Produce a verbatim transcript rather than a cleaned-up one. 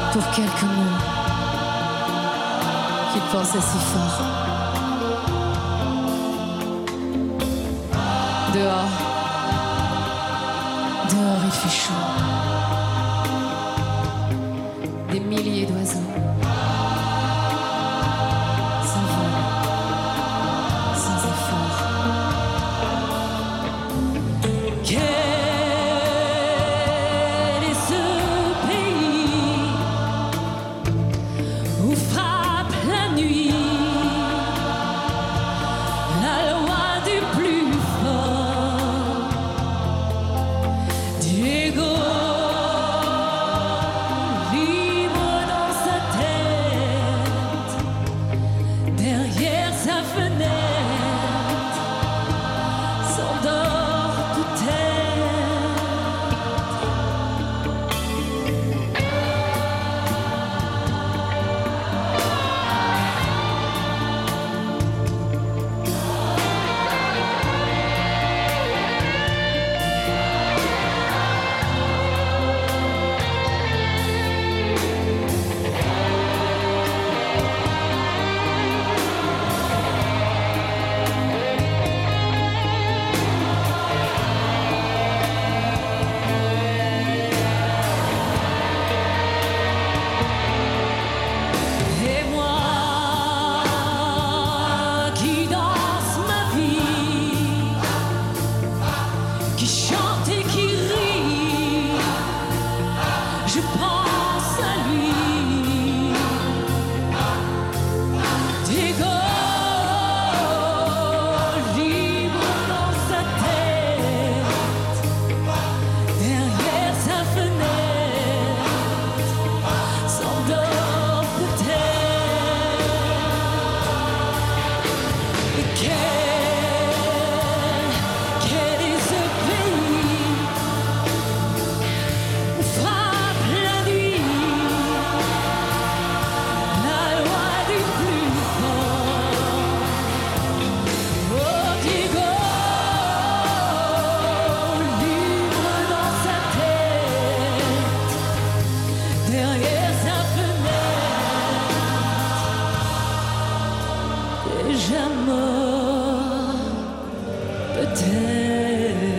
pour quelques mots qu'il pensait si fort. Dehors, dehors il fait chaud. Des milliers d'oiseaux s'envolent sans effort. Quel est ce pays où frappe la nuit la loi du plus fort? Diego, libre dans sa tête, derrière sa fenêtre, s'endort peut-être. Et moi qui danse ma vie, qui chante et qui rit, je pense à lui. Diego, libre dans sa tête, derrière sa fenêtre, s'endort peut-être. Et quel, quel est ce pays où frappe la nuit la loi du plus fort? Oh Diego, libre dans sa tête, derrière sa fenêtre, déjà mort peut-être.